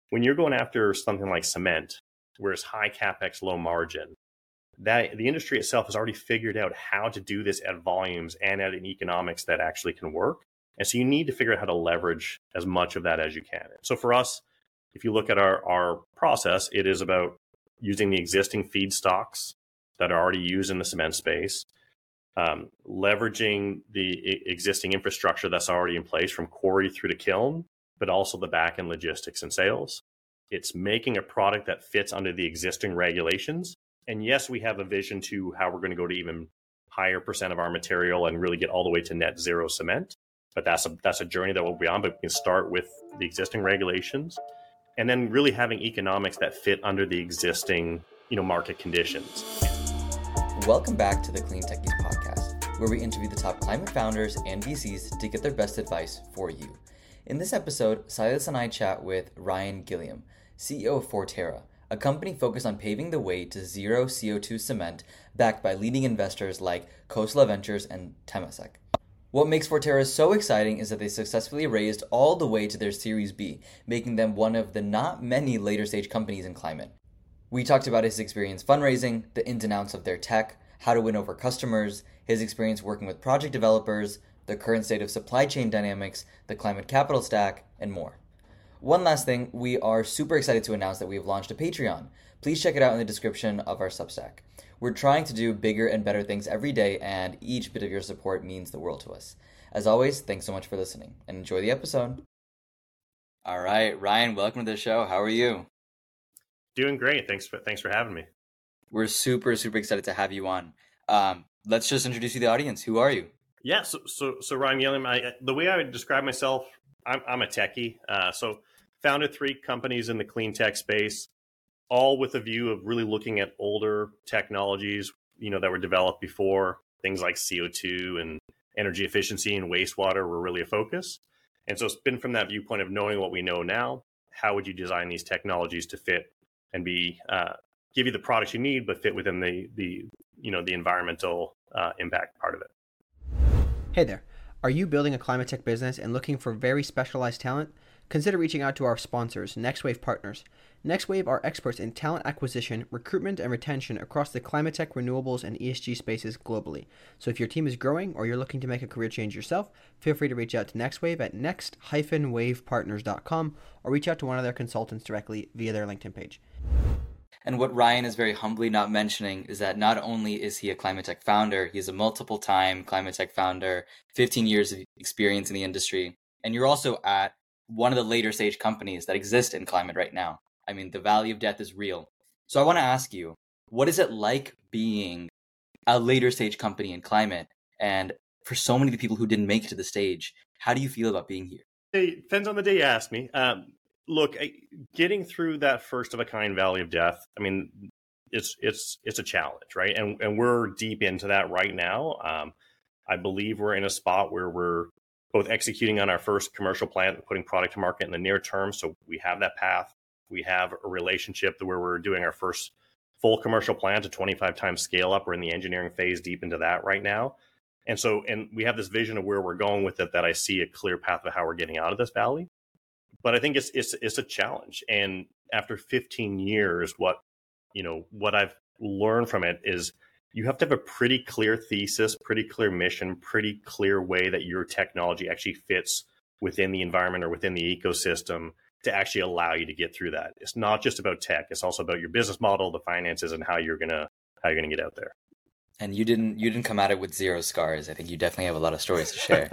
when you're going after something like cement, where it's high capex, low margin, that the industry itself has already figured out how to do this at volumes and at an economics that actually can work. And so you need to figure out how to leverage as much of that as you can. So for us, if you look at our process, it is about using the existing feedstocks that are already used in the cement space, leveraging the existing infrastructure that's already in place from quarry through to kiln, but also the back end logistics and sales. It's making a product that fits under the existing regulations. And yes, we have a vision to how we're going to go to even higher percent of our material and really get all the way to net zero cement. But that's a journey that we'll be on. But we can start with the existing regulations and then really having economics that fit under the existing, market conditions. Welcome back to the Clean Techies podcast, where we interview the top climate founders and VCs to get their best advice for you. In this episode, Silas and I chat with Ryan Gilliam, CEO of Forterra, a company focused on paving the way to zero CO2 cement, backed by leading investors like Khosla Ventures and Temasek. What makes Forterra so exciting is that they successfully raised all the way to their Series B, making them one of the not many later stage companies in climate. We talked about his experience fundraising, the ins and outs of their tech, how to win over customers, his experience working with project developers, the current state of supply chain dynamics, the climate capital stack, and more. One last thing, we are super excited to announce that we have launched a Patreon. Please check it out in the description of our Substack. We're trying to do bigger and better things every day, and each bit of your support means the world to us. As always, thanks so much for listening, and enjoy the episode. All right, Ryan, welcome to the show. How are you? Doing great. Thanks for having me. We're super excited to have you on. Let's just introduce you to the audience. Who are you? Yeah, so Ryan Gilliam, the way I would describe myself, I'm a techie. So founded 3 companies in the clean tech space, all with a view of really looking at older technologies, that were developed before. Things like CO2 and energy efficiency and wastewater were really a focus. And so it's been from that viewpoint of knowing what we know now. How would you design these technologies to fit and be give you the products you need, but fit within the environmental impact part of it? Hey there. Are you building a climate tech business and looking for very specialized talent? Consider reaching out to our sponsors, NextWave Partners. NextWave are experts in talent acquisition, recruitment, and retention across the climate tech, renewables, and ESG spaces globally. So if your team is growing or you're looking to make a career change yourself, feel free to reach out to NextWave at next-wavepartners.com or reach out to one of their consultants directly via their LinkedIn page. And what Ryan is very humbly not mentioning is that not only is he a climate tech founder, he's a multiple-time climate tech founder, 15 years of experience in the industry, and you're also at one of the later stage companies that exist in climate right now. I mean, the valley of death is real. So I want to ask you, what is it like being a later stage company in climate? And for so many people who didn't make it to the stage, how do you feel about being here? It depends on the day you ask me. Look, getting through that first of a kind valley of death, I mean, it's a challenge, right? And we're deep into that right now. I believe we're in a spot where we're both executing on our first commercial plant and putting product to market in the near term. So we have that path. We have a relationship where we're doing our first full commercial plant, a 25 times scale up. We're in the engineering phase deep into that right now. And we have this vision of where we're going with it, that I see a clear path of how we're getting out of this valley. But I think it's a challenge. And after 15 years, what I've learned from it is you have to have a pretty clear thesis, pretty clear mission, pretty clear way that your technology actually fits within the environment or within the ecosystem to actually allow you to get through that. It's not just about tech. It's also about your business model, the finances, and how you're gonna get out there. And you didn't come at it with 0 scars. I think you definitely have a lot of stories to share.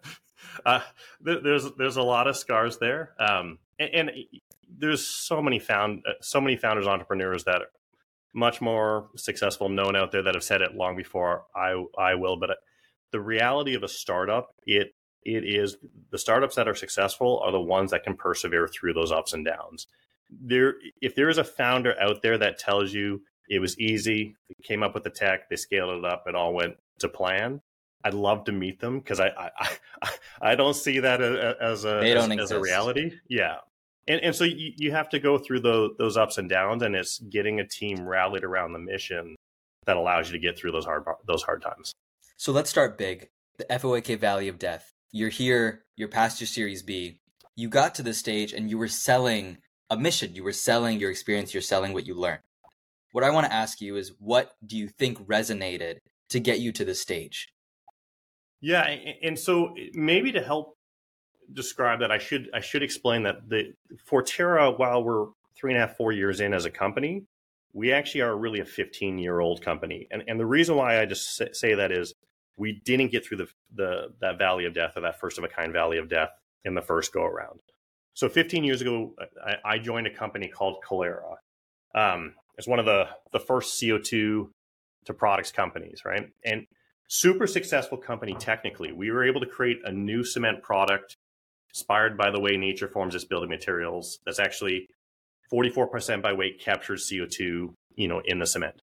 There's a lot of scars there, and there's so many founders, entrepreneurs that are much more successful, known out there, that have said it long before I will. But the reality of a startup, it is the startups that are successful are the ones that can persevere through those ups and downs. If there is a founder out there that tells you it was easy, they came up with the tech, they scaled it up, it all went to plan, I'd love to meet them, because I don't see that as a reality. Yeah. And so you have to go through those ups and downs, and it's getting a team rallied around the mission that allows you to get through those hard times. So let's start big. The FOAK Valley of Death. You're here, you're past your Series B. You got to this stage and you were selling a mission. You were selling your experience. You're selling what you learned. What I want to ask you is, what do you think resonated to get you to this stage? Yeah, and so maybe to help describe that, I should explain that the Forterra, while we're 3.5, 4 years in as a company, we actually are really a 15-year-old company. And the reason why I just say that is we didn't get through that valley of death, or that first of a kind valley of death, in the first go around. So 15 years ago, I joined a company called Kalera. It's one of the first CO2 to products companies, right? And super successful company technically. We were able to create a new cement product inspired by the way nature forms its building materials. That's actually 44% by weight captures CO2, in the cement.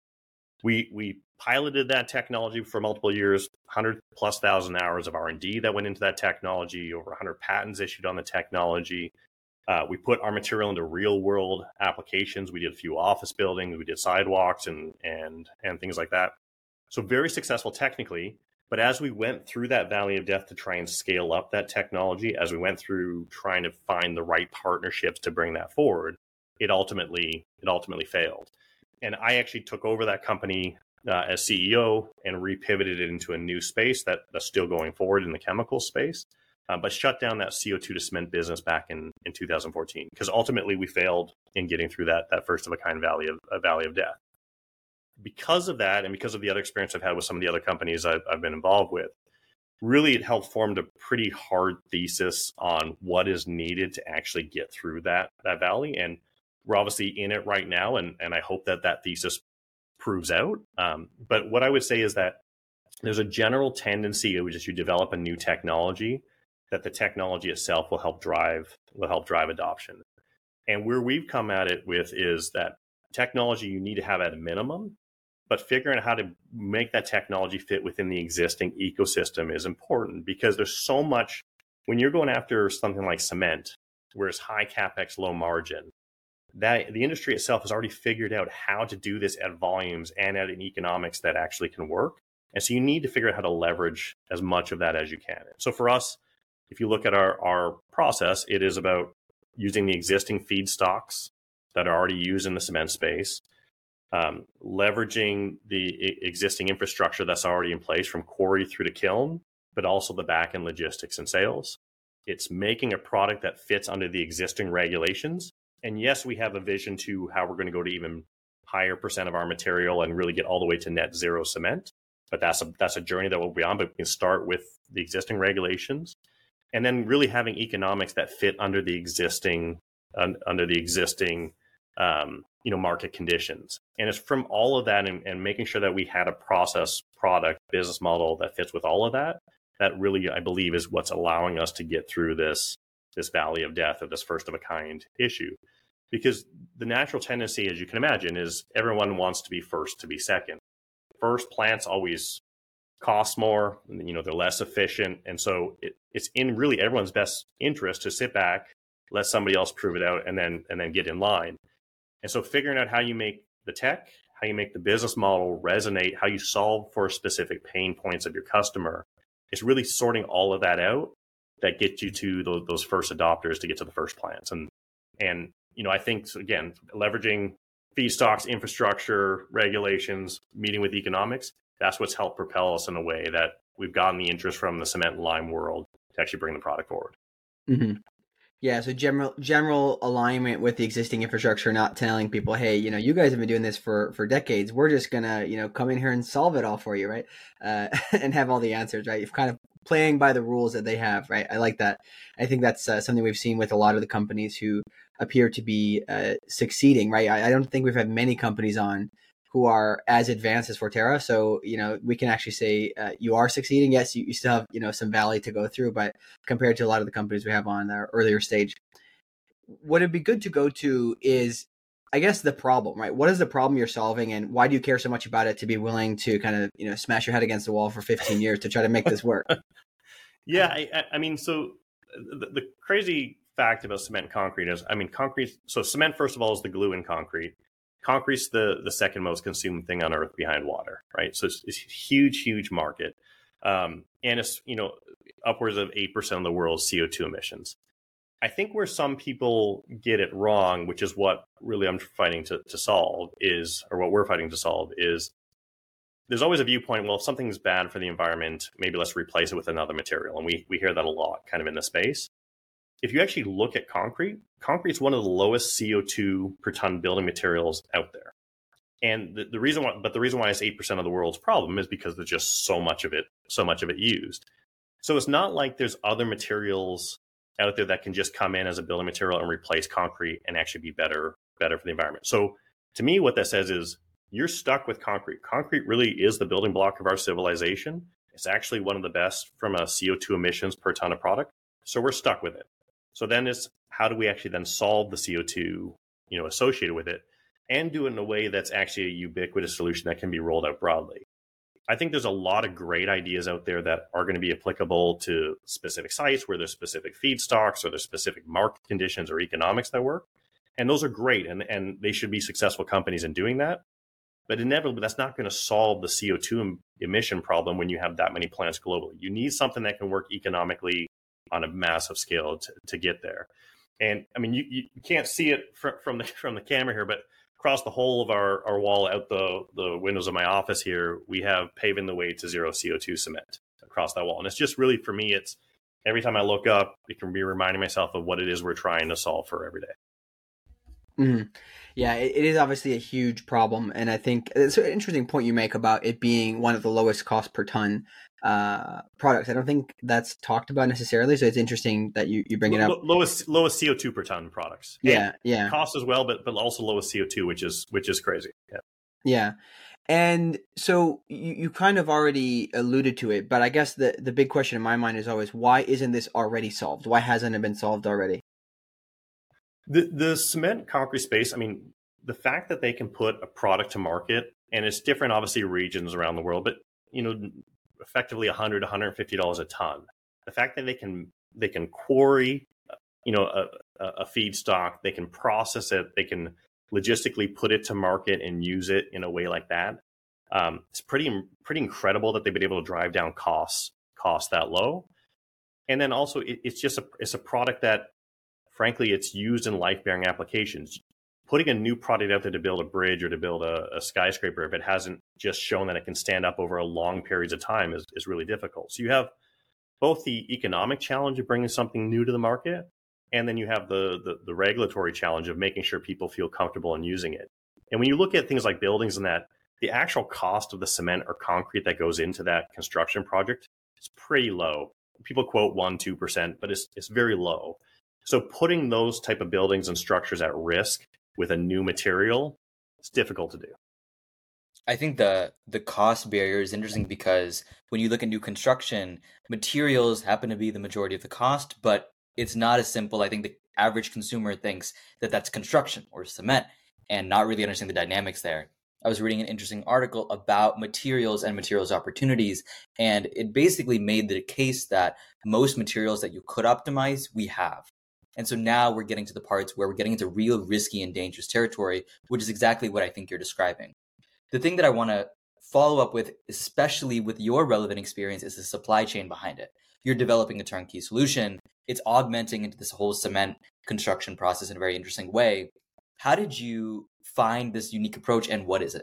We piloted that technology for multiple years, 100,000+ hours of R&D that went into that technology, over 100 patents issued on the technology. We put our material into real world applications. We did a few office buildings, we did sidewalks and things like that. So very successful technically. But as we went through that valley of death to try and scale up that technology, as we went through trying to find the right partnerships to bring that forward, it ultimately failed. And I actually took over that company as CEO and repivoted it into a new space that's still going forward in the chemical space, but shut down that CO2 to cement business back in 2014, because ultimately we failed in getting through that first of a kind valley of death. Because of that, and because of the other experience I've had with some of the other companies I've been involved with, really it helped form a pretty hard thesis on what is needed to actually get through that valley. And we're obviously in it right now, and I hope that thesis proves out. But what I would say is that there's a general tendency, which is you develop a new technology, that the technology itself will help drive adoption. And where we've come at it with is that technology you need to have at a minimum, but figuring out how to make that technology fit within the existing ecosystem is important, because there's so much when you're going after something like cement, where it's high capex, low margin, that the industry itself has already figured out how to do this at volumes and at an economics that actually can work. And so you need to figure out how to leverage as much of that as you can. So for us, if you look at our process, it is about using the existing feedstocks that are already used in the cement space, leveraging the existing infrastructure that's already in place from quarry through to kiln, but also the back end logistics and sales. It's making a product that fits under the existing regulations. And yes, we have a vision to how we're going to go to even higher percent of our material and really get all the way to net zero cement. But that's a journey that we'll be on. But we can start with the existing regulations, and then really having economics that fit under the existing market conditions. And it's from all of that and making sure that we had a process, product, business model that fits with all of that. That really, I believe, is what's allowing us to get through this valley of death, of this first of a kind issue. Because the natural tendency, as you can imagine, is everyone wants to be first to be second. First plants always cost more, they're less efficient. And so it's in really everyone's best interest to sit back, let somebody else prove it out, and then get in line. And so figuring out how you make the tech, how you make the business model resonate, how you solve for specific pain points of your customer, it's really sorting all of that out that gets you to those first adopters to get to the first plants. And I think, again, leveraging feedstocks, infrastructure, regulations, meeting with economics, that's what's helped propel us in a way that we've gotten the interest from the cement and lime world to actually bring the product forward. Mm-hmm. Yeah, so general alignment with the existing infrastructure, not telling people, hey, you guys have been doing this for decades. We're just gonna, come in here and solve it all for you, right? And have all the answers, right? You're kind of playing by the rules that they have, right? I like that. I think that's something we've seen with a lot of the companies who appear to be succeeding, right? I don't think we've had many companies on who are as advanced as Forterra. So, we can actually say you are succeeding. Yes, you still have, some valley to go through, but compared to a lot of the companies we have on our earlier stage, what it'd be good to go to is, I guess, the problem, right? What is the problem you're solving, and why do you care so much about it to be willing to kind of, smash your head against the wall for 15 years to try to make this work? Yeah, I mean, so the crazy fact about cement and concrete is, concrete, so cement, first of all, is the glue in concrete. Concrete's the second most consumed thing on earth behind water, right? So it's a huge market. And it's, upwards of 8% of the world's CO2 emissions. I think where some people get it wrong, which is what really I'm fighting to solve is, or what we're fighting to solve is, there's always a viewpoint, well, if something's bad for the environment, maybe let's replace it with another material. And we hear that a lot kind of in the space. If you actually look at concrete's one of the lowest CO2 per ton building materials out there. And the reason why it's 8% of the world's problem is because there's just so much of it used. So it's not like there's other materials out there that can just come in as a building material and replace concrete and actually be better for the environment. So to me, what that says is you're stuck with concrete. Concrete really is the building block of our civilization. It's actually one of the best from a CO2 emissions per ton of product. So we're stuck with it. So then it's how do we actually then solve the CO2, associated with it, and do it in a way that's actually a ubiquitous solution that can be rolled out broadly. I think there's a lot of great ideas out there that are going to be applicable to specific sites where there's specific feedstocks or there's specific market conditions or economics that work. And those are great. And they should be successful companies in doing that. But inevitably, that's not going to solve the CO2 emission problem when you have that many plants globally. You need something that can work economically on a massive scale to get there. And I mean, you can't see it from the camera here, but across the whole of our wall out the windows of my office here, we have paving the way to zero CO2 cement across that wall. And it's just really, for me, it's every time I look up, it can be reminding myself of what it is we're trying to solve for every day. Mm-hmm. Yeah, it is obviously a huge problem. And I think it's an interesting point you make about it being one of the lowest cost per ton products. I don't think that's talked about necessarily. So it's interesting that you bring it up. Lowest CO2 per ton products. Yeah. Yeah. Cost as well, but also lowest CO2, which is crazy. Yeah. Yeah. And so you kind of already alluded to it, but I guess the big question in my mind is always, why isn't this already solved? Why hasn't it been solved already? The cement concrete space, I mean, the fact that they can put a product to market, and it's different, obviously, regions around the world, but, effectively $100, $150 a ton. The fact that they can quarry, a feedstock, they can process it, they can logistically put it to market and use it in a way like that. It's pretty incredible that they've been able to drive down costs that low. And then also it's a product that, frankly, it's used in life-bearing applications. Putting a new product out there to build a bridge or to build a skyscraper, if it hasn't just shown that it can stand up over a long periods of time, is really difficult. So you have both the economic challenge of bringing something new to the market, and then you have the regulatory challenge of making sure people feel comfortable in using it. And when you look at things like buildings and that, the actual cost of the cement or concrete that goes into that construction project is pretty low. People quote 1-2%, but it's very low. So putting those type of buildings and structures at risk with a new material, it's difficult to do. I think the cost barrier is interesting because when you look at new construction, materials happen to be the majority of the cost, but it's not as simple. I think the average consumer thinks that that's construction or cement and not really understanding the dynamics there. I was reading an interesting article about materials and materials opportunities, and it basically made the case that most materials that you could optimize, we have. And so now we're getting to the parts where we're getting into real risky and dangerous territory, which is exactly what I think you're describing. The thing that I want to follow up with, especially with your relevant experience, is the supply chain behind it. You're developing a turnkey solution. It's augmenting into this whole cement construction process in a very interesting way. How did you find this unique approach, and what is it?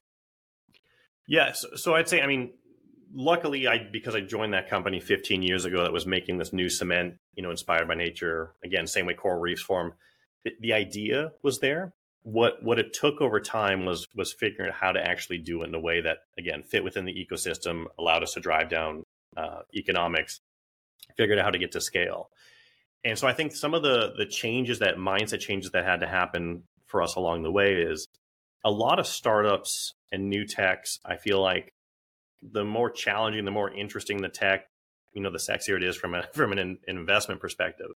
Yeah, so I'd say, I mean, luckily, because I joined that company 15 years ago that was making this new cement, inspired by nature. Again, same way coral reefs form. The idea was there. What it took over time was figuring out how to actually do it in a way that, again, fit within the ecosystem, allowed us to drive down economics, figured out how to get to scale. And so I think some of the mindset changes that had to happen for us along the way is a lot of startups and new techs. I feel like the more challenging, the more interesting the tech, the sexier it is from an investment perspective.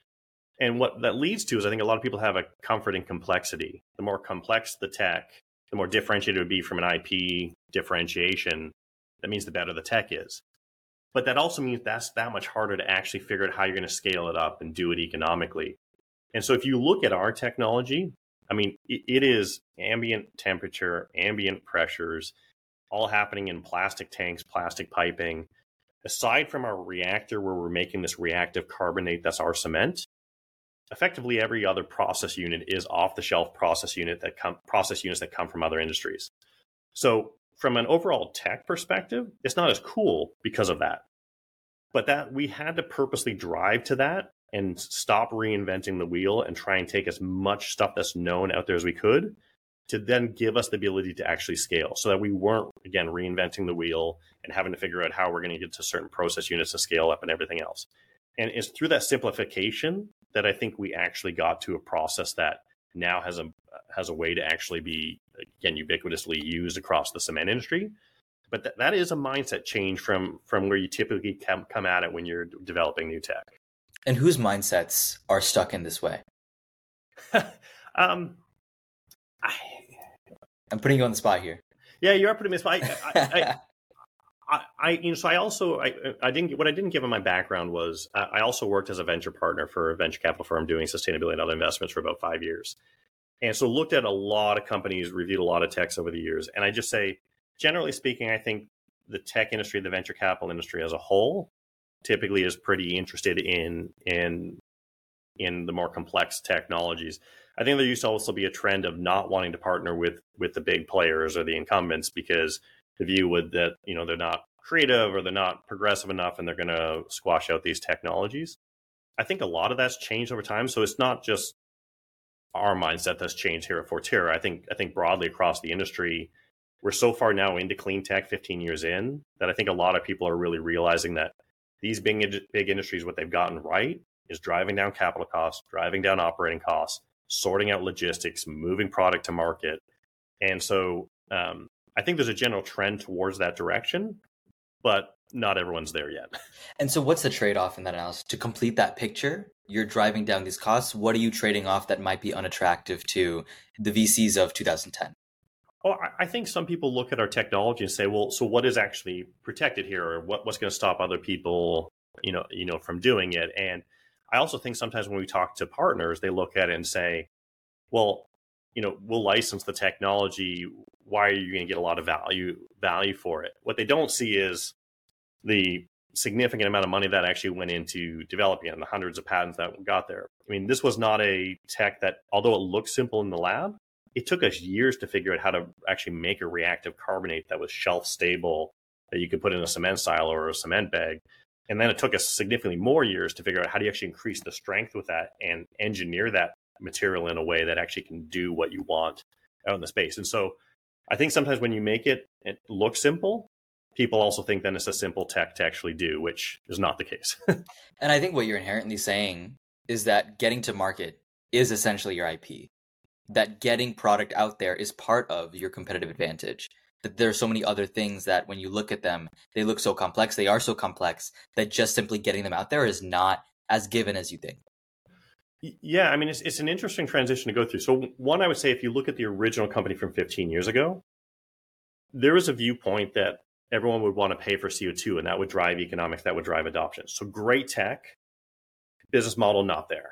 And what that leads to is I think a lot of people have a comfort in complexity. The more complex the tech, the more differentiated it would be from an IP differentiation. That means the better the tech is. But that also means that's that much harder to actually figure out how you're going to scale it up and do it economically. And so if you look at our technology, I mean, it is ambient temperature, ambient pressures, all happening in plastic tanks, plastic piping. Aside from our reactor where we're making this reactive carbonate, that's our cement, effectively every other process unit is off-the-shelf process units that come from other industries. So from an overall tech perspective, it's not as cool because of that. But that we had to purposely drive to that and stop reinventing the wheel and try and take as much stuff that's known out there as we could to then give us the ability to actually scale, so that we weren't, again, reinventing the wheel and having to figure out how we're going to get to certain process units to scale up and everything else. And it's through that simplification that I think we actually got to a process that now has a way to actually be, again, ubiquitously used across the cement industry. But that is a mindset change from where you typically come at it when you're developing new tech. And whose mindsets are stuck in this way? I'm putting you on the spot here. Yeah, you are putting me on the spot. I didn't give in my background was I also worked as a venture partner for a venture capital firm doing sustainability and other investments for about 5 years. And so looked at a lot of companies, reviewed a lot of techs over the years. And I just say, generally speaking, I think the tech industry, the venture capital industry as a whole, typically is pretty interested in the more complex technologies. I think there used to also be a trend of not wanting to partner with the big players or the incumbents because the view would that, they're not creative or they're not progressive enough and they're going to squash out these technologies. I think a lot of that's changed over time. So it's not just our mindset that's changed here at Forterra. I think broadly across the industry, we're so far now into clean tech 15 years in that I think a lot of people are really realizing that these big industries, what they've gotten right is driving down capital costs, driving down operating costs, sorting out logistics, moving product to market. And so I think there's a general trend towards that direction, but not everyone's there yet. And so what's the trade-off in that analysis? To complete that picture, you're driving down these costs. What are you trading off that might be unattractive to the VCs of 2010? Oh, I think some people look at our technology and say, well, so what is actually protected here, or what's going to stop other people, from doing it? And I also think sometimes when we talk to partners, they look at it and say, well, we'll license the technology. Why are you going to get a lot of value for it? What they don't see is the significant amount of money that actually went into developing it and the hundreds of patents that got there. I mean, this was not a tech that, although it looked simple in the lab, it took us years to figure out how to actually make a reactive carbonate that was shelf stable, that you could put in a cement silo or a cement bag. And then it took us significantly more years to figure out how do you actually increase the strength with that and engineer that material in a way that actually can do what you want out in the space. And so I think sometimes when you make it look simple, people also think then it's a simple tech to actually do, which is not the case. And I think what you're inherently saying is that getting to market is essentially your IP. That getting product out there is part of your competitive advantage. That there are so many other things that when you look at them, they look so complex. They are so complex that just simply getting them out there is not as given as you think. Yeah, I mean, it's an interesting transition to go through. So one, I would say if you look at the original company from 15 years ago, there was a viewpoint that everyone would want to pay for CO2 and that would drive economics, that would drive adoption. So great tech, business model not there.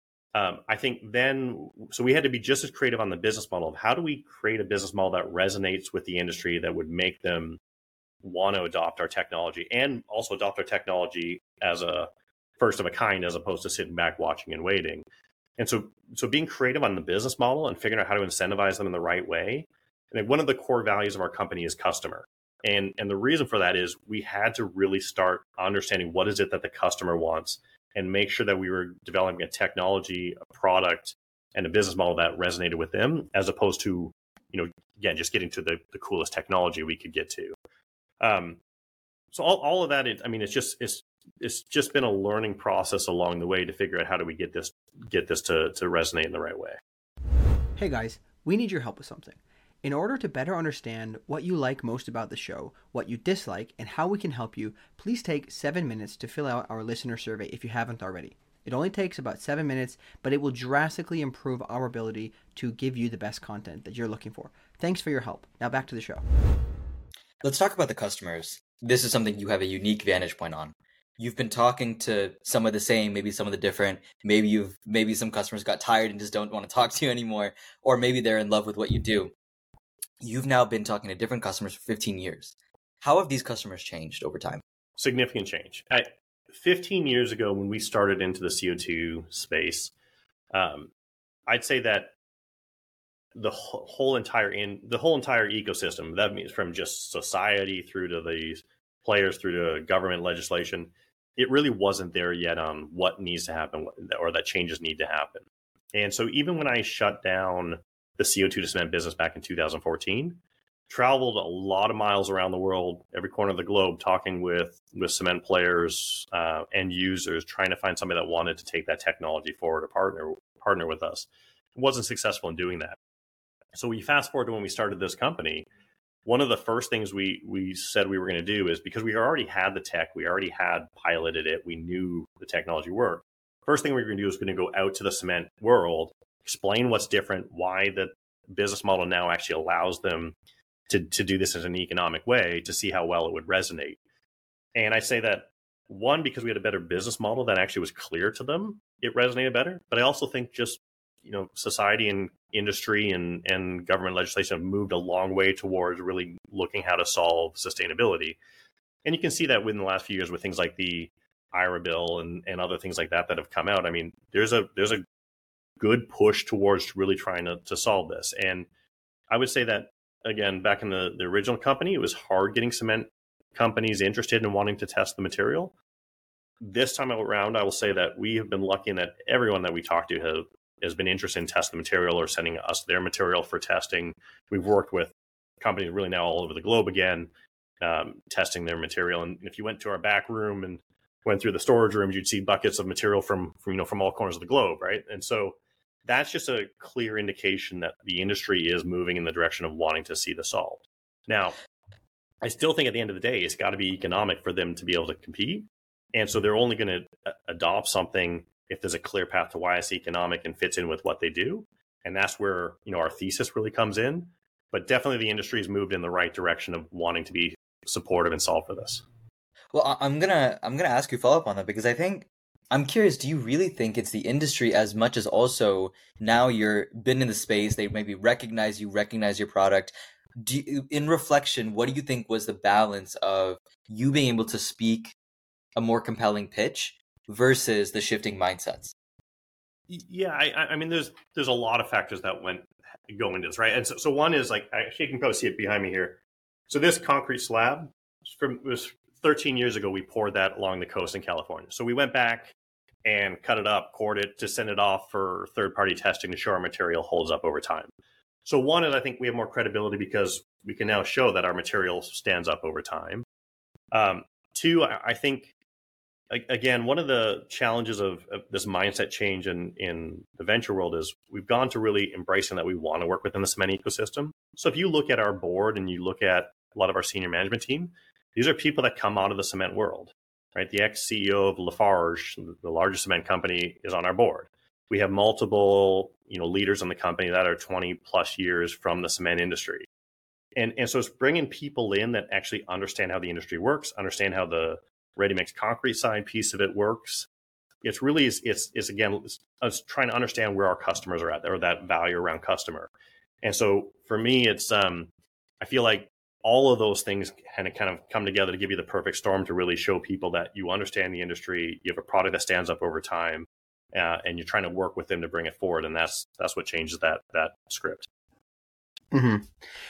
I think then, so we had to be just as creative on the business model of how do we create a business model that resonates with the industry that would make them want to adopt our technology and also adopt our technology as a first of a kind, as opposed to sitting back watching and waiting. And so being creative on the business model and figuring out how to incentivize them in the right way. And one of the core values of our company is customer. And the reason for that is we had to really start understanding what is it that the customer wants and make sure that we were developing a technology, a product, and a business model that resonated with them, as opposed to, again, just getting to the coolest technology we could get to. So all of that, it's just been a learning process along the way to figure out how do we get this to resonate in the right way. Hey guys, we need your help with something. In order to better understand what you like most about the show, what you dislike, and how we can help you, please take 7 minutes to fill out our listener survey if you haven't already. It only takes about 7 minutes, but it will drastically improve our ability to give you the best content that you're looking for. Thanks for your help. Now back to the show. Let's talk about the customers. This is something you have a unique vantage point on. You've been talking to some of the same, maybe some of the different, maybe some customers got tired and just don't want to talk to you anymore, or maybe they're in love with what you do. You've now been talking to different customers for 15 years. How have these customers changed over time? Significant change. 15 years ago, when we started into the CO2 space, I'd say that the whole entire ecosystem, that means from just society through to the players through to government legislation, it really wasn't there yet on what needs to happen or that changes need to happen. And so even when I shut down the CO2 to cement business back in 2014, traveled a lot of miles around the world, every corner of the globe, talking with cement players, end users, trying to find somebody that wanted to take that technology forward or partner with us. Wasn't successful in doing that. So we fast forward to when we started this company. One of the first things we said we were going to do is, because we already had the tech, we already had piloted it, we knew the technology worked. First thing we were going to do is going to go out to the cement world, explain what's different, why the business model now actually allows them to do this in an economic way, to see how well it would resonate. And I say that, one, because we had a better business model that actually was clear to them, it resonated better. But I also think just, society and industry and government legislation have moved a long way towards really looking how to solve sustainability. And you can see that within the last few years with things like the IRA bill and other things like that have come out. I mean, there's a good push towards really trying to solve this. And I would say that, again, back in the original company, it was hard getting cement companies interested in wanting to test the material. This time around, I will say that we have been lucky in that everyone that we talk to has been interested in testing the material or sending us their material for testing. We've worked with companies really now all over the globe again, testing their material. And if you went to our back room and went through the storage rooms, you'd see buckets of material from all corners of the globe, right? And so that's just a clear indication that the industry is moving in the direction of wanting to see this solved. Now, I still think at the end of the day, it's got to be economic for them to be able to compete. And so they're only going to adopt something if there's a clear path to why it's economic and fits in with what they do. And that's where, our thesis really comes in. But definitely the industry has moved in the right direction of wanting to be supportive and solve for this. Well, I'm gonna ask you follow up on that, because I'm curious, do you really think it's the industry as much as also now you're been in the space, they maybe recognize your product? In reflection, what do you think was the balance of you being able to speak a more compelling pitch versus the shifting mindsets? Yeah, I mean, there's a lot of factors that go into this, right? And so one is, like, actually, you can probably see it behind me here. So this concrete slab was 13 years ago. We poured that along the coast in California. So we went back and cut it up, cored it to send it off for third-party testing to show our material holds up over time. So one is, I think we have more credibility because we can now show that our material stands up over time. Two, I think, again, one of the challenges of this mindset change in the venture world is we've gone to really embracing that we want to work within the cement ecosystem. So if you look at our board and you look at a lot of our senior management team, these are people that come out of the cement world, right? The ex-CEO of Lafarge, the largest cement company, is on our board. We have multiple, leaders in the company that are 20 plus years from the cement industry. And so it's bringing people in that actually understand how the industry works, understand how the ready-mix concrete side piece of it works. It's really, it's again, us trying to understand where our customers are at, or that value around customer. And so for me, it's, I feel like all of those things kind of come together to give you the perfect storm to really show people that you understand the industry, you have a product that stands up over time, and you're trying to work with them to bring it forward. And that's what changes that script. Mm-hmm.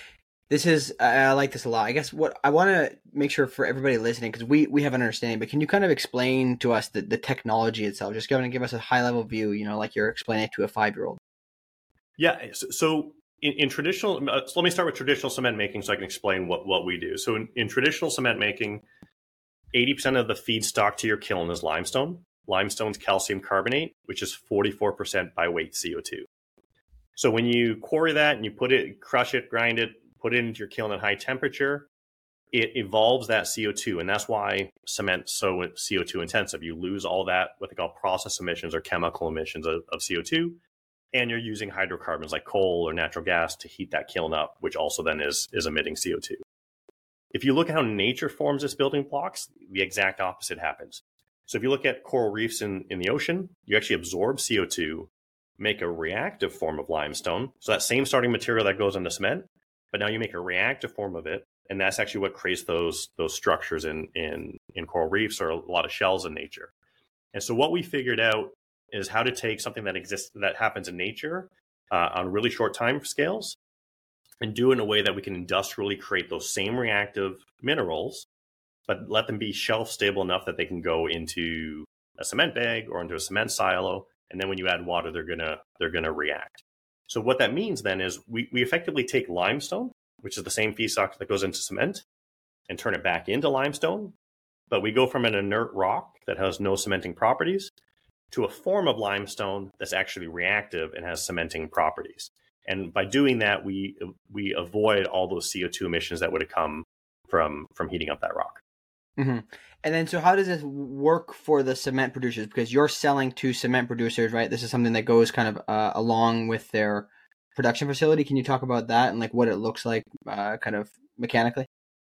I like this a lot. I guess what I want to make sure for everybody listening, because we have an understanding, but can you kind of explain to us the technology itself? Just give us a high level view, like you're explaining it to a 5-year-old. Yeah. So in traditional, so let me start with traditional cement making so I can explain what we do. So in traditional cement making, 80% of the feedstock to your kiln is limestone. Limestone's calcium carbonate, which is 44% by weight CO2. So when you quarry that and you crush it, grind it, put it into your kiln at high temperature, it evolves that CO2. And that's why cement's so CO2 intensive. You lose all that, what they call process emissions or chemical emissions of CO2. And you're using hydrocarbons like coal or natural gas to heat that kiln up, which also then is emitting CO2. If you look at how nature forms its building blocks, the exact opposite happens. So if you look at coral reefs in the ocean, you actually absorb CO2, make a reactive form of limestone. So that same starting material that goes into cement, but now you make a reactive form of it. And that's actually what creates those structures in coral reefs or a lot of shells in nature. And so what we figured out is how to take something that exists, that happens in nature on really short time scales, and do it in a way that we can industrially create those same reactive minerals, but let them be shelf stable enough that they can go into a cement bag or into a cement silo. And then when you add water, they're gonna react. So what that means then is we effectively take limestone, which is the same feedstock that goes into cement, and turn it back into limestone. But we go from an inert rock that has no cementing properties to a form of limestone that's actually reactive and has cementing properties. And by doing that, we avoid all those CO2 emissions that would have come from heating up that rock. Mm-hmm. And then, so how does this work for the cement producers? Because you're selling to cement producers, right? This is something that goes kind of along with their production facility. Can you talk about that and like what it looks like kind of mechanically?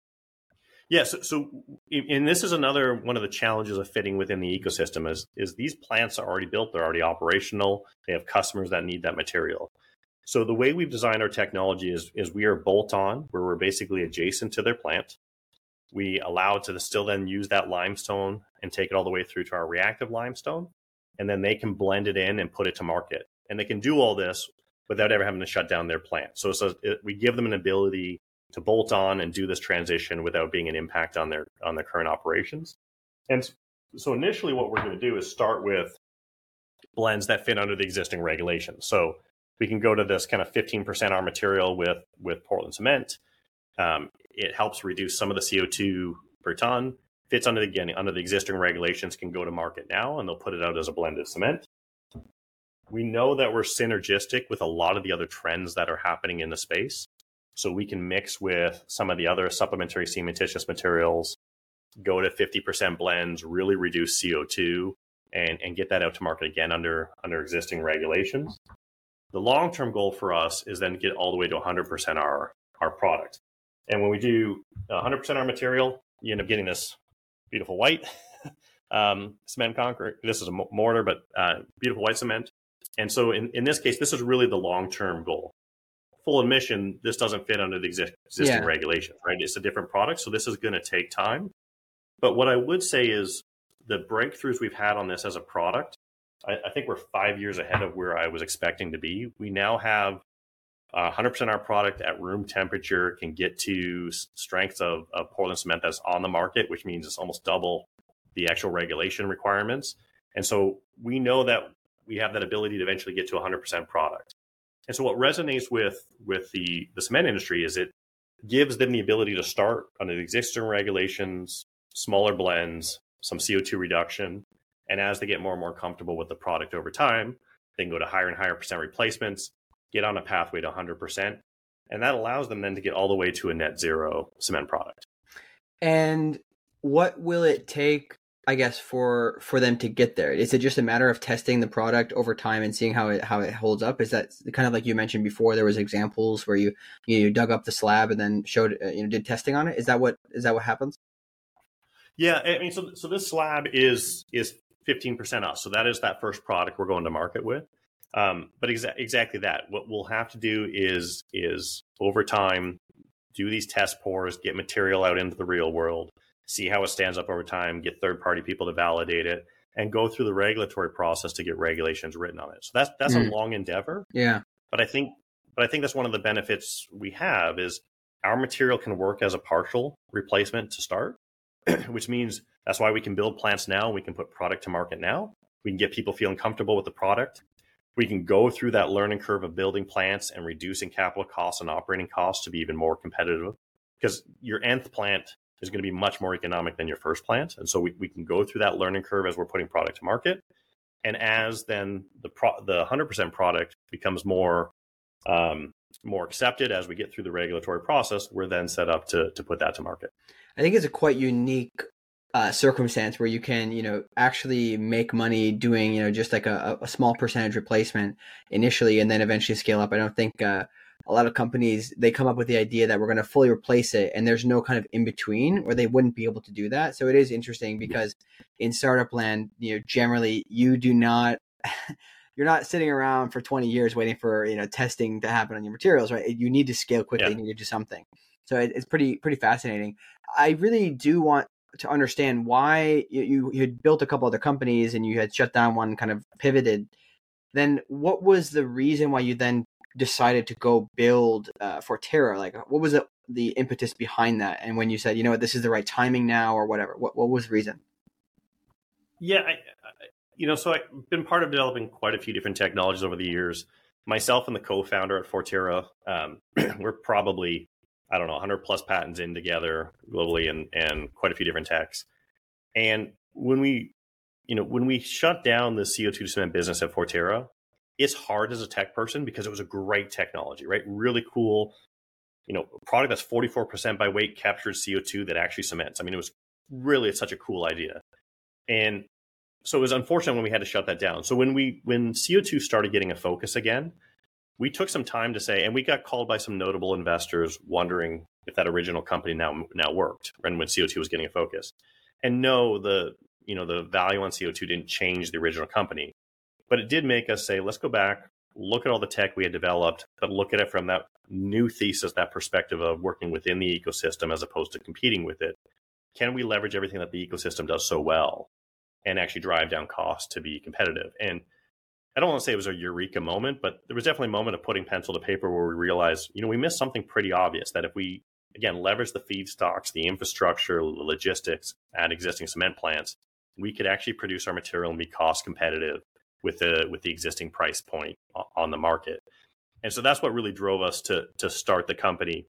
Yes. And this is another one of the challenges of fitting within the ecosystem is these plants are already built, they're already operational, they have customers that need that material. So the way we've designed our technology is we are bolt-on, where we're basically adjacent to their plant. We allow it to still then use that limestone and take it all the way through to our reactive limestone, and then they can blend it in and put it to market. And they can do all this without ever having to shut down their plant. So we give them an ability to bolt on and do this transition without being an impact on their current operations. And so initially what we're going to do is start with blends that fit under the existing regulations. So we can go to this kind of 15% our material with Portland cement. It helps reduce some of the CO2 per ton, fits under the existing regulations, can go to market now, and they'll put it out as a blended cement. We know that we're synergistic with a lot of the other trends that are happening in the space. So we can mix with some of the other supplementary cementitious materials, go to 50% blends, really reduce CO2, and get that out to market again under existing regulations. The long-term goal for us is then to get all the way to 100% our product. And when we do 100% our material, you end up getting this beautiful white cement concrete. This is a mortar, but beautiful white cement. And so in this case, this is really the long-term goal. Full admission, this doesn't fit under the existing regulations, right? It's a different product, so this is going to take time. But what I would say is the breakthroughs we've had on this as a product, I think we're 5 years ahead of where I was expecting to be. We now have 100% our product at room temperature, can get to strengths of Portland cement that's on the market, which means it's almost double the actual regulation requirements. And so we know that we have that ability to eventually get to 100% product. And so what resonates with the cement industry is it gives them the ability to start under the existing regulations, smaller blends, some CO2 reduction. And as they get more and more comfortable with the product over time, they can go to higher and higher percent replacements, get on a pathway to 100%. And that allows them then to get all the way to a net zero cement product. And what will it take, I guess, for them to get there? Is it just a matter of testing the product over time and seeing how it holds up? Is that kind of like you mentioned before? There was examples where you dug up the slab and then showed did testing on it. Is that what happens? Yeah, I mean, so this slab is 15% us. So that is that first product we're going to market with. But exactly that. What we'll have to do is over time do these test pours, get material out into the real world, see how it stands up over time, get third-party people to validate it, and go through the regulatory process to get regulations written on it. So that's a long endeavor. Yeah. But I think that's one of the benefits we have is our material can work as a partial replacement to start, which means that's why we can build plants now. We can put product to market now. We can get people feeling comfortable with the product. We can go through that learning curve of building plants and reducing capital costs and operating costs to be even more competitive, because your nth plant is going to be much more economic than your first plant. And so we can go through that learning curve as we're putting product to market. And as then the 100% product becomes more accepted as we get through the regulatory process, we're then set up to put that to market. I think it's a quite unique circumstance where you can, actually make money doing, just like a small percentage replacement initially and then eventually scale up. I don't think a lot of companies, they come up with the idea that we're going to fully replace it and there's no kind of in between, or they wouldn't be able to do that. So it is interesting because in startup land, generally you do not, you're not sitting around for 20 years waiting for, testing to happen on your materials, right? You need to scale quickly. You need to do something. So it's pretty fascinating. I really do want to understand why you had built a couple other companies and you had shut down one, kind of pivoted. Then what was the reason why you then decided to go build Forterra? Like, what was the impetus behind that? And when you said, you know what, this is the right timing now, or whatever, what was the reason? Yeah, so I've been part of developing quite a few different technologies over the years. Myself and the co-founder at Forterra, we're probably, I don't know, 100 plus patents in together globally and quite a few different techs. And when we shut down the CO2 to cement business at Forterra, it's hard as a tech person because it was a great technology, right? Really cool, product that's 44% by weight captured CO2 that actually cements. I mean, it's such a cool idea. And so it was unfortunate when we had to shut that down. So when CO2 started getting a focus again, we took some time to say, and we got called by some notable investors wondering if that original company now worked when CO2 was getting a focus. And no, the value on CO2 didn't change the original company, but it did make us say, let's go back, look at all the tech we had developed, but look at it from that new thesis, that perspective of working within the ecosystem as opposed to competing with it. Can we leverage everything that the ecosystem does so well and actually drive down costs to be competitive? And I don't want to say it was a eureka moment, but there was definitely a moment of putting pencil to paper where we realized, we missed something pretty obvious, that if we, again, leverage the feedstocks, the infrastructure, the logistics at existing cement plants, we could actually produce our material and be cost competitive with the existing price point on the market. And so that's what really drove us to start the company.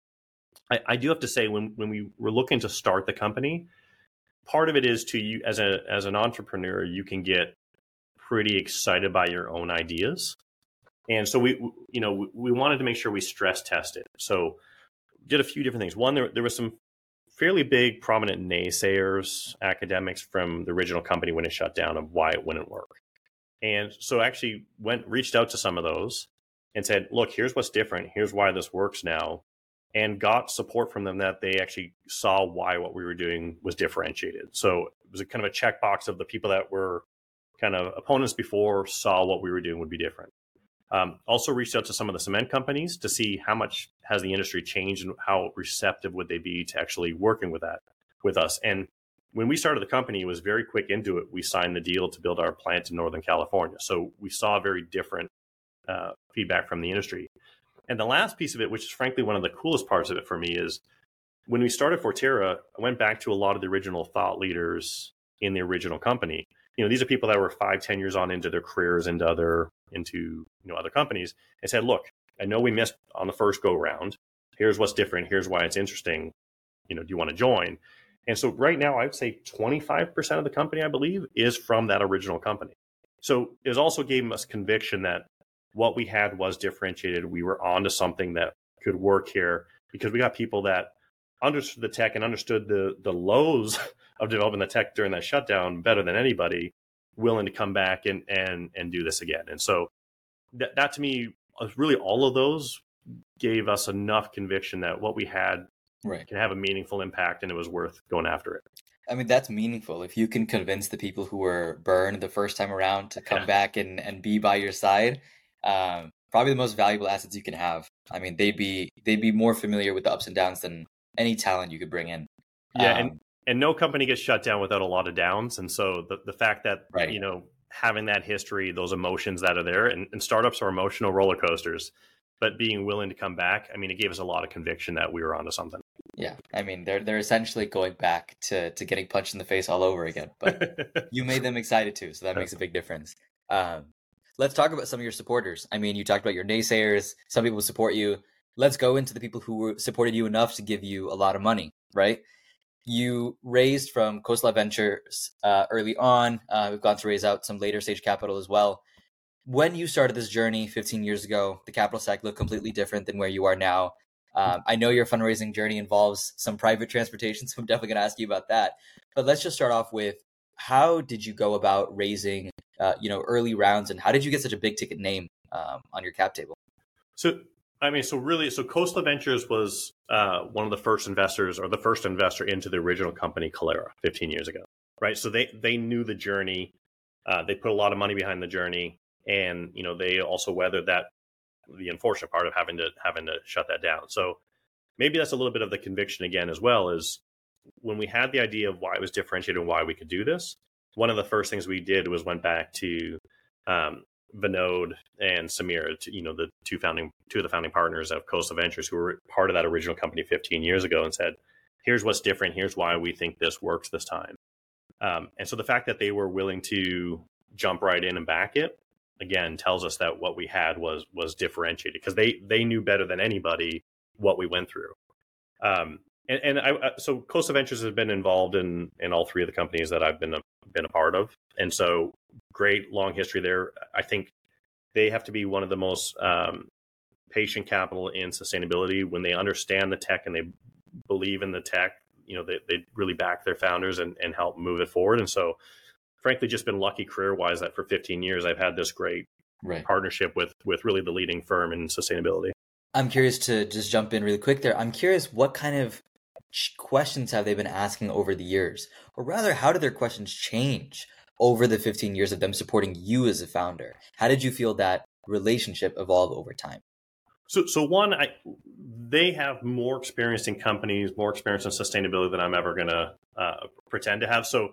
I do have to say, when we were looking to start the company, part of it is to you as an entrepreneur, you can get pretty excited by your own ideas. And so we wanted to make sure we stress tested. So did a few different things. One, there was some fairly big prominent naysayers, academics from the original company when it shut down, of why it wouldn't work. And so actually reached out to some of those and said, look, here's what's different. Here's why this works now. And got support from them that they actually saw why what we were doing was differentiated. So it was a kind of a checkbox of the people that were kind of opponents before saw what we were doing would be different. Also reached out to some of the cement companies to see how much has the industry changed and how receptive would they be to actually working with us. And when we started the company, it was very quick into it. We signed the deal to build our plant in Northern California. So we saw very different feedback from the industry. And the last piece of it, which is frankly one of the coolest parts of it for me, is when we started Forterra, I went back to a lot of the original thought leaders in the original company. These are people that were 5-10 years on into their careers into other companies, and said, look, I know we missed on the first go round. Here's what's different. Here's why it's interesting. Do you want to join? And so right now, I would say 25% of the company, I believe, is from that original company. So it also gave us conviction that what we had was differentiated. We were onto something that could work here because we got people that understood the tech and understood the lows of developing the tech during that shutdown better than anybody, willing to come back and do this again. And so that to me, really all of those gave us enough conviction that what we had can have a meaningful impact, and it was worth going after it. I mean, that's meaningful. If you can convince the people who were burned the first time around to come back and be by your side, probably the most valuable assets you can have. I mean, they'd be more familiar with the ups and downs than any talent you could bring in. Yeah, and no company gets shut down without a lot of downs. And so the fact that, having that history, those emotions that are there, and startups are emotional roller coasters, but being willing to come back, I mean, it gave us a lot of conviction that we were onto something. Yeah, I mean, they're essentially going back to getting punched in the face all over again, but you made them excited too, so that makes a big difference. Let's talk about some of your supporters. I mean, you talked about your naysayers. Some people support you. Let's go into the people who supported you enough to give you a lot of money, right? You raised from Khosla Ventures early on. We've gone to raise out some later stage capital as well. When you started this journey 15 years ago, the capital stack looked completely different than where you are now. I know your fundraising journey involves some private transportation, so I'm definitely going to ask you about that. But let's just start off with, how did you go about raising early rounds, and how did you get such a big ticket name on your cap table? So Khosla Ventures was one of the first investors, or the first investor into the original company, Kalera, 15 years ago, right? So they knew the journey. They put a lot of money behind the journey, and they also weathered the unfortunate part of having to shut that down. So maybe that's a little bit of the conviction again as well, is when we had the idea of why it was differentiated and why we could do this, one of the first things we did was went back to Vinod and Samir, the two of the founding partners of Coastal Ventures, who were part of that original company 15 years ago, and said, here's what's different. Here's why we think this works this time. And so the fact that they were willing to jump right in and back it, again, tells us that what we had was differentiated, because they knew better than anybody what we went through. So Coastal Ventures has been involved in all three of the companies that I've been a part of. And so great long history there. I think they have to be one of the most patient capital in sustainability. When they understand the tech and they believe in the tech, they really back their founders and help move it forward. And so frankly, just been lucky career-wise that for 15 years, I've had this great partnership with really the leading firm in sustainability. I'm curious to just jump in really quick there. I'm curious, what kind of questions have they been asking over the years? Or rather, how did their questions change over the 15 years of them supporting you as a founder? How did you feel that relationship evolve over time? So one, they have more experience in companies, more experience in sustainability than I'm ever going to pretend to have. So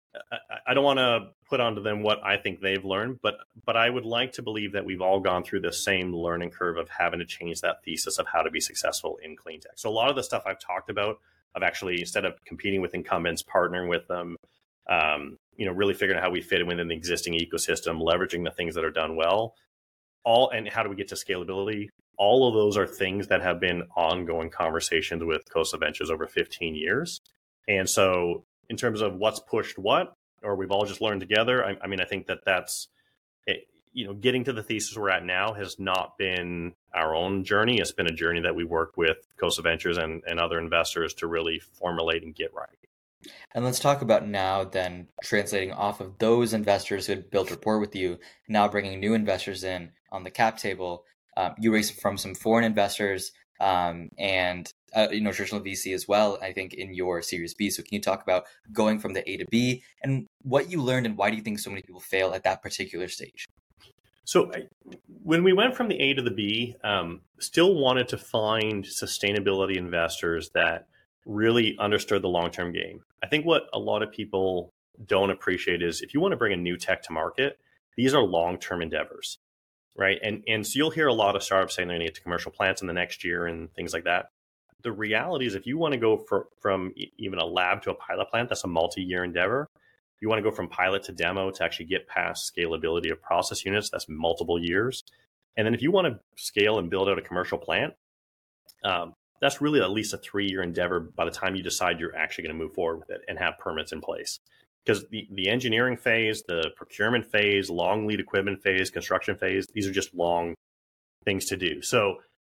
I don't want to put onto them what I think they've learned, but I would like to believe that we've all gone through the same learning curve of having to change that thesis of how to be successful in clean tech. So a lot of the stuff I've talked about, of actually, instead of competing with incumbents, partnering with them, really figuring out how we fit within the existing ecosystem, leveraging the things that are done well, and how do we get to scalability? All of those are things that have been ongoing conversations with Coastal Ventures over 15 years. And so in terms of what's pushed what, or we've all just learned together, I think that's, getting to the thesis we're at now has not been our own journey. It's been a journey that we work with Coastal Ventures and other investors to really formulate and get right. And let's talk about now then translating off of those investors who had built rapport with you, now bringing new investors in on the cap table. You raised from some foreign investors and traditional VC as well, I think, in your Series B. So can you talk about going from the A to B and what you learned, and why do you think so many people fail at that particular stage? So when we went from the A to the B, still wanted to find sustainability investors that really understood the long-term game. I think what a lot of people don't appreciate is if you want to bring a new tech to market, these are long-term endeavors, right? And so you'll hear a lot of startups saying they're going to get to commercial plants in the next year and things like that. The reality is if you want to go from even a lab to a pilot plant, that's a multi-year endeavor. If you want to go from pilot to demo to actually get past scalability of process units, that's multiple years. And then if you want to scale and build out a commercial plant, that's really at least a 3-year endeavor by the time you decide you're actually going to move forward with it and have permits in place. Because the engineering phase, the procurement phase, long lead equipment phase, construction phase, these are just long things to do. So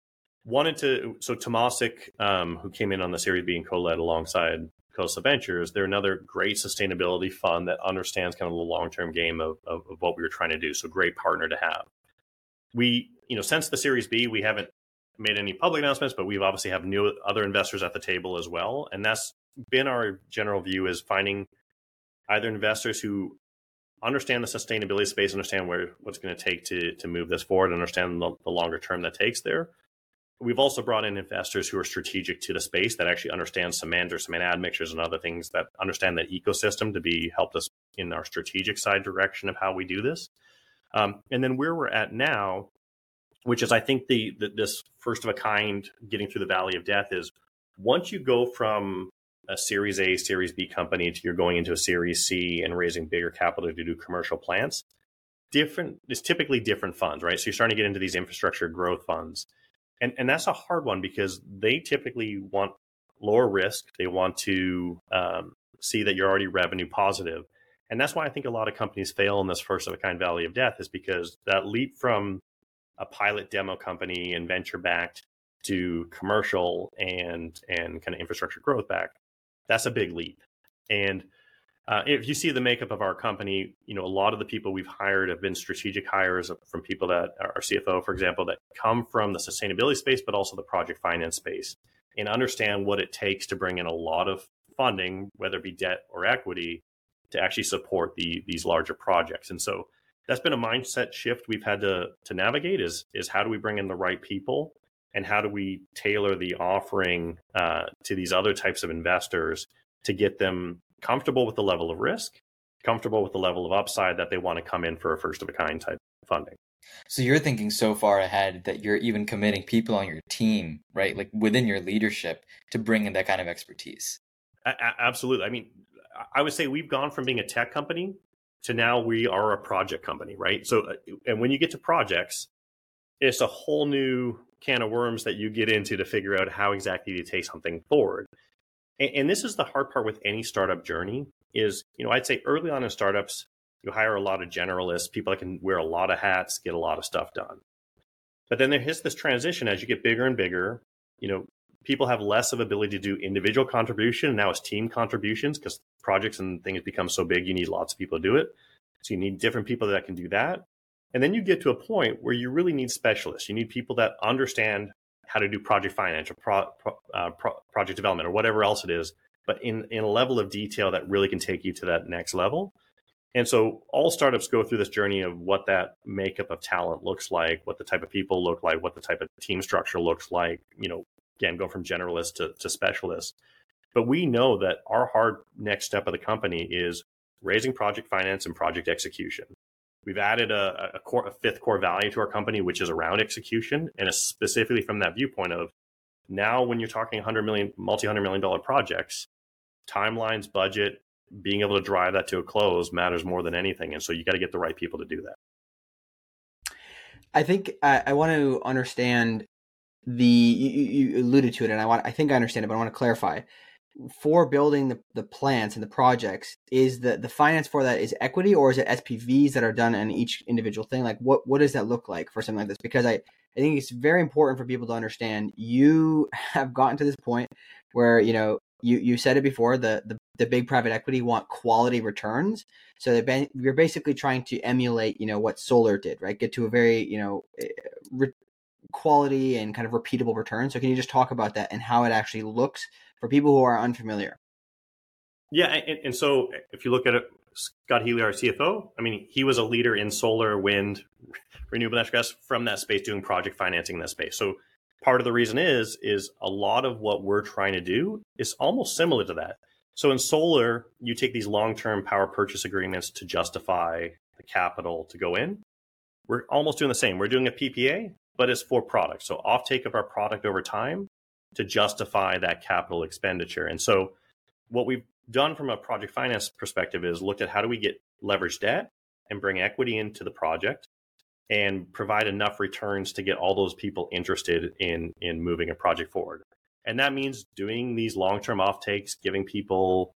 Temasek, who came in on the Series B and co-led alongside Coastal Ventures, they're another great sustainability fund that understands kind of the long-term game of what we were trying to do. So great partner to have. We, since the Series B, we haven't made any public announcements, but we've obviously have new other investors at the table as well. And that's been our general view, is finding either investors who understand the sustainability space, understand what's going to take to move this forward, understand the longer term that takes there. We've also brought in investors who are strategic to the space, that actually understand some admixtures and other things, that understand the ecosystem to help us in our strategic side direction of how we do this. And then where we're at now, which is, I think, this first of a kind getting through the valley of death, is once you go from a Series A, Series B company to you're going into a Series C and raising bigger capital to do commercial plants, it's typically different funds, right? So you're starting to get into these infrastructure growth funds. And that's a hard one because they typically want lower risk. They want to see that you're already revenue positive. And that's why I think a lot of companies fail in this first of a kind valley of death, is because that leap from a pilot demo company and venture backed to commercial and kind of infrastructure growth back, that's a big leap. And if you see the makeup of our company, a lot of the people we've hired have been strategic hires from people that our CFO, for example, that come from the sustainability space, but also the project finance space, and understand what it takes to bring in a lot of funding, whether it be debt or equity, to actually support these larger projects. And so that's been a mindset shift we've had to navigate, is how do we bring in the right people and how do we tailor the offering to these other types of investors to get them comfortable with the level of risk, comfortable with the level of upside that they want to come in for a first of a kind type funding. So you're thinking so far ahead that you're even committing people on your team, right? Like within your leadership to bring in that kind of expertise. Absolutely. I mean, I would say we've gone from being a tech company to now we are a project company, right? So, and when you get to projects, it's a whole new can of worms that you get into to figure out how exactly to take something forward. And this is the hard part with any startup journey is, I'd say early on in startups, you hire a lot of generalists, people that can wear a lot of hats, get a lot of stuff done. But then there hits this transition as you get bigger and bigger, people have less of ability to do individual contribution. Now it's team contributions because projects and things become so big, you need lots of people to do it. So you need different people that can do that. And then you get to a point where you really need specialists. You need people that understand how to do project finance or project development or whatever else it is, but in a level of detail that really can take you to that next level. And so all startups go through this journey of what that makeup of talent looks like, what the type of people look like, what the type of team structure looks like, again, go from generalist to specialist. But we know that our hard next step of the company is raising project finance and project execution. We've added a fifth core value to our company, which is around execution, and it's specifically from that viewpoint of now when you're talking multi-$100 million projects, timelines, budget, being able to drive that to a close matters more than anything. And so you got to get the right people to do that. I think I want to understand you alluded to it, and I think I understand it, but I want to clarify. For building the plants and the projects, is the finance for that is equity, or is it SPVs that are done on each individual thing? Like what does that look like for something like this? Because I think it's very important for people to understand you have gotten to this point where, you said it before, the big private equity want quality returns. So you're basically trying to emulate, what Solar did, right? Get to a very, quality and kind of repeatable return. So can you just talk about that and how it actually looks for people who are unfamiliar? Yeah. And so if you look at it, Scott Healy, our CFO, I mean, he was a leader in solar, wind, renewable natural gas from that space, doing project financing in that space. So part of the reason is a lot of what we're trying to do is almost similar to that. So in solar, you take these long-term power purchase agreements to justify the capital to go in. We're almost doing the same. We're doing a PPA, but it's for product. So offtake of our product over time to justify that capital expenditure. And so what we've done from a project finance perspective is looked at how do we get leveraged debt and bring equity into the project and provide enough returns to get all those people interested in moving a project forward. And that means doing these long-term offtakes, giving people,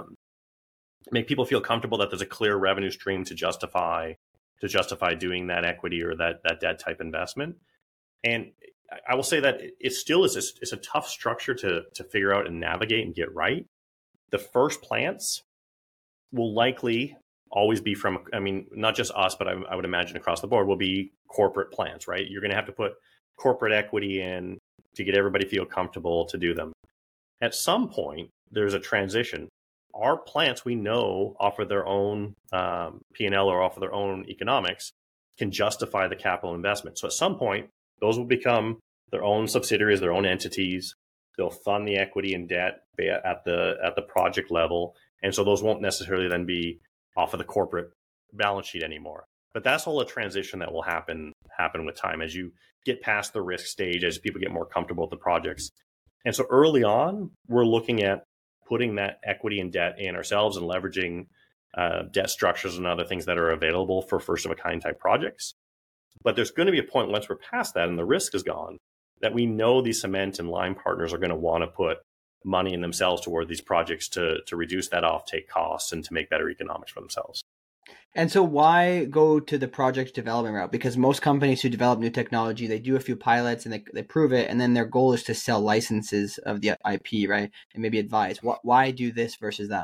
make people feel comfortable that there's a clear revenue stream to justify doing that equity or that debt type investment. And I will say that it still is it's a tough structure to figure out and navigate and get right. The first plants will likely always be from, not just us, but I would imagine across the board will be corporate plants, right? You're going to have to put corporate equity in to get everybody feel comfortable to do them. At some point, there's a transition. Our plants, we know, offer their own P&L or offer their own economics, can justify the capital investment. So at some point, those will become their own subsidiaries, their own entities. They'll fund the equity and debt at the project level. And so those won't necessarily then be off of the corporate balance sheet anymore. But that's all a transition that will happen with time as you get past the risk stage, as people get more comfortable with the projects. And so early on, we're looking at putting that equity and debt in ourselves and leveraging debt structures and other things that are available for first of a kind type projects. But there's going to be a point once we're past that and the risk is gone, that we know these cement and lime partners are going to want to put money in themselves toward these projects to reduce that offtake costs and to make better economics for themselves. And so why go to the project development route? Because most companies who develop new technology, they do a few pilots and they prove it, and then their goal is to sell licenses of the IP, right? And maybe advise. Why do this versus that?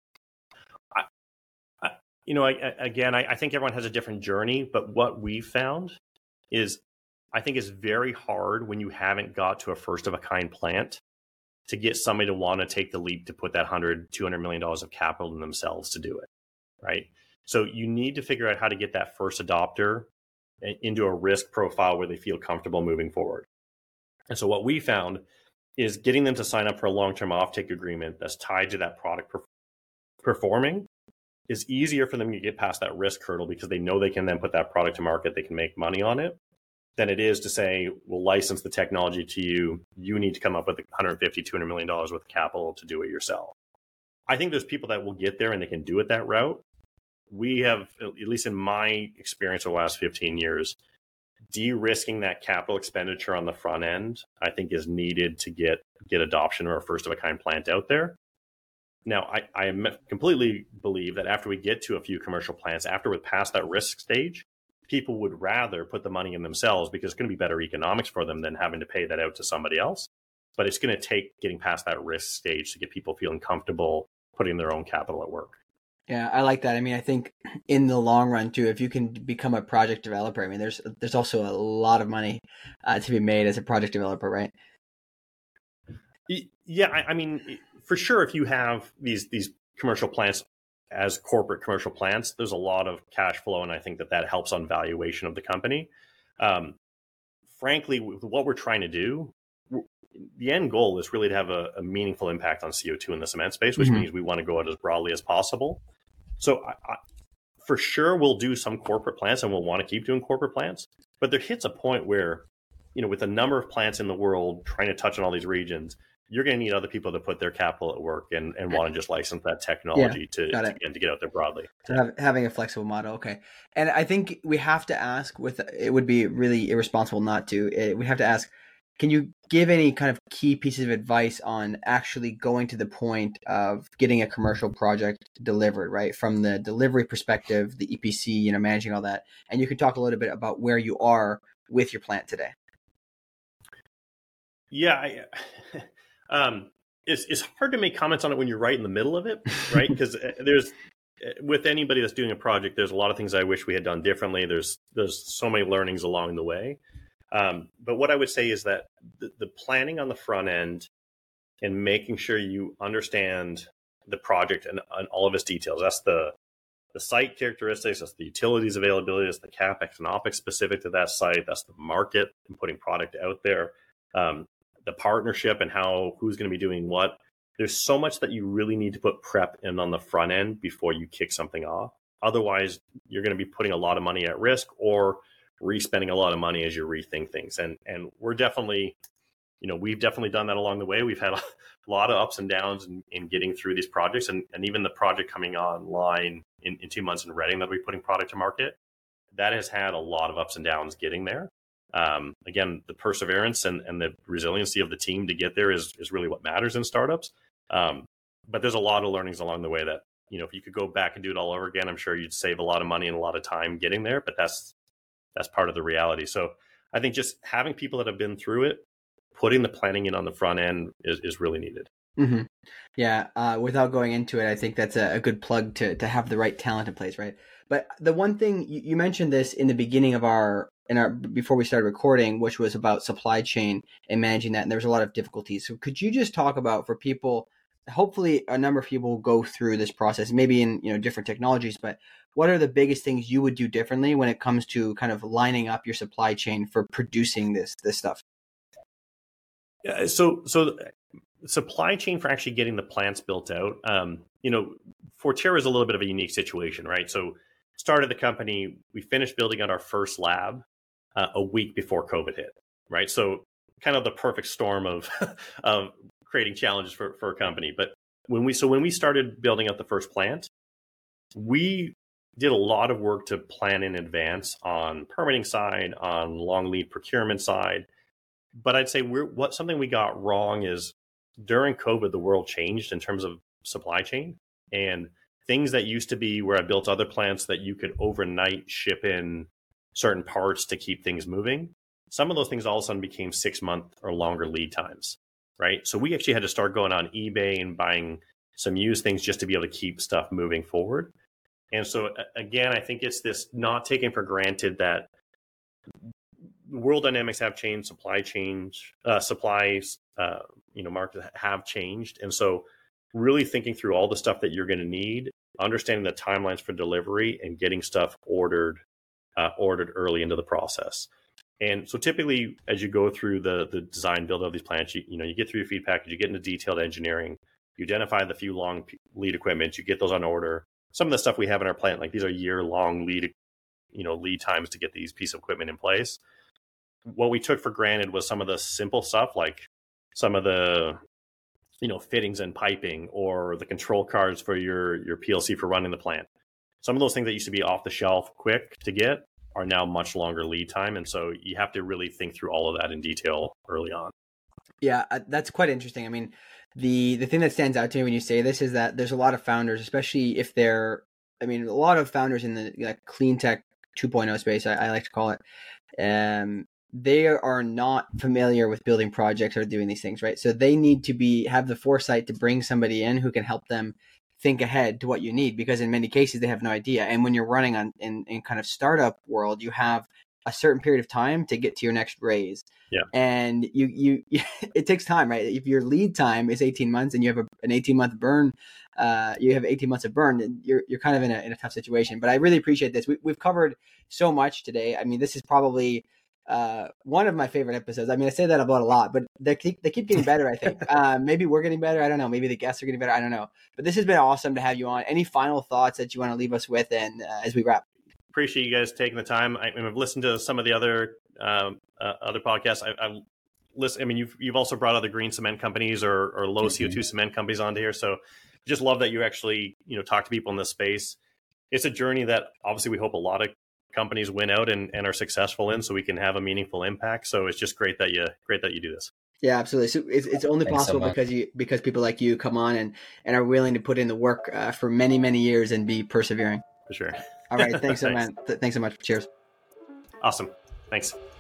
I think everyone has a different journey, but what we found is I think it's very hard when you haven't got to a first of a kind plant to get somebody to want to take the leap to put that $200 million of capital in themselves to do it, right? So you need to figure out how to get that first adopter into a risk profile where they feel comfortable moving forward. And so what we found is getting them to sign up for a long-term offtake agreement that's tied to that product performing is easier for them to get past that risk hurdle because they know they can then put that product to market, they can make money on it, than it is to say, we'll license the technology to you. You need to come up with $150, $200 million worth of capital to do it yourself. I think there's people that will get there and they can do it that route. We have, at least in my experience over the last 15 years, de-risking that capital expenditure on the front end, I think is needed to get adoption of our first of a kind plant out there. Now, I completely believe that after we get to a few commercial plants, after we're past that risk stage, people would rather put the money in themselves because it's going to be better economics for them than having to pay that out to somebody else. But it's going to take getting past that risk stage to get people feeling comfortable putting their own capital at work. Yeah, I like that. I mean, I think in the long run too, if you can become a project developer, I mean, there's also a lot of money to be made as a project developer, right? Yeah, I mean, for sure, if you have these commercial plants as corporate commercial plants, there's a lot of cash flow, and I think that helps on valuation of the company. Frankly, with what we're trying to do, the end goal is really to have a meaningful impact on CO2 in the cement space, which means we want to go out as broadly as possible. So for sure, we'll do some corporate plants and we'll want to keep doing corporate plants. But there hits a point where, with the number of plants in the world trying to touch on all these regions, you're going to need other people to put their capital at work and want to just license that technology to get out there broadly. So having a flexible model. Okay. And I think we have to ask it would be really irresponsible not to. We have to ask, can you give any kind of key pieces of advice on actually going to the point of getting a commercial project delivered, right? From the delivery perspective, the EPC, managing all that. And you could talk a little bit about where you are with your plant today. Yeah. It's hard to make comments on it when you're right in the middle of it, right? Because with anybody that's doing a project, there's a lot of things I wish we had done differently. There's so many learnings along the way. But what I would say is that the planning on the front end and making sure you understand the project and all of its details, that's the site characteristics, that's the utilities availability, that's the CapEx and OpEx specific to that site, that's the market and putting product out there, the partnership and who's going to be doing what. There's so much that you really need to put prep in on the front end before you kick something off. Otherwise, you're going to be putting a lot of money at risk or re-spending a lot of money as you rethink things. And we're definitely, we've definitely done that along the way. We've had a lot of ups and downs in getting through these projects, and even the project coming online in 2 months in Reading that we're putting product to market, that has had a lot of ups and downs getting there. Again, the perseverance and the resiliency of the team to get there is really what matters in startups. But there's a lot of learnings along the way that, if you could go back and do it all over again, I'm sure you'd save a lot of money and a lot of time getting there, but that's part of the reality. So I think just having people that have been through it, putting the planning in on the front end is really needed. Mm-hmm. Yeah. Without going into it, I think that's a good plug to have the right talent in place, right? But the one thing you mentioned this in the beginning of before we started recording, which was about supply chain and managing that. And there was a lot of difficulties. So could you just talk about, for people, hopefully a number of people will go through this process, maybe in, different technologies, but what are the biggest things you would do differently when it comes to kind of lining up your supply chain for producing this stuff? Yeah, so supply chain for actually getting the plants built out, Forterra is a little bit of a unique situation, right? So started the company, we finished building out our first lab a week before COVID hit, right? So kind of the perfect storm of creating challenges for a company. But when we started building out the first plant, we did a lot of work to plan in advance on permitting side, on long lead procurement side. But I'd say something we got wrong is during COVID, the world changed in terms of supply chain, and things that used to be where I built other plants that you could overnight ship in certain parts to keep things moving. Some of those things all of a sudden became 6-month or longer lead times, right? So we actually had to start going on eBay and buying some used things just to be able to keep stuff moving forward. And so again, I think it's this not taking for granted that world dynamics have changed, supplies, markets have changed. And so really thinking through all the stuff that you're going to need, understanding the timelines for delivery and getting stuff ordered early into the process. And so typically, as you go through the design build of these plants, you get through your feed package, you get into detailed engineering, you identify the few long lead equipment, you get those on order. Some of the stuff we have in our plant, like these are year-long lead times to get these pieces of equipment in place. What we took for granted was some of the simple stuff, like some of the fittings and piping, or the control cards for your PLC for running the plant. Some of those things that used to be off the shelf, quick to get, are now much longer lead time. And so you have to really think through all of that in detail early on. Yeah, that's quite interesting. I mean, the thing that stands out to me when you say this is that there's a lot of founders, especially if a lot of founders in the clean tech 2.0 space, I like to call it, they are not familiar with building projects or doing these things, right? So they need to have the foresight to bring somebody in who can help them think ahead to what you need, because in many cases they have no idea. And when you're running in kind of startup world, you have a certain period of time to get to your next raise. Yeah. And you it takes time, right? If your lead time is 18 months and you have an 18-month burn, you have 18 months of burn, and you're kind of in a tough situation. But I really appreciate this. We've covered so much today. I mean, this is probably one of my favorite episodes. I mean, I say that about a lot, but they keep getting better, I think. Maybe we're getting better. I don't know. Maybe the guests are getting better. I don't know. But this has been awesome to have you on. Any final thoughts that you want to leave us with, and as we wrap? Appreciate you guys taking the time. I've listened to some of the other podcasts. I've listened. I mean, you've also brought other green cement companies or low CO2 cement companies onto here. So just love that you actually talk to people in this space. It's a journey that obviously we hope a lot of companies win out and are successful in, so we can have a meaningful impact. So it's just great that you do this. Yeah, absolutely. So it's only possible because people like you come on and are willing to put in the work for many, many years and be persevering. For sure. All right. Thanks so much. Thanks so much. Cheers. Awesome. Thanks.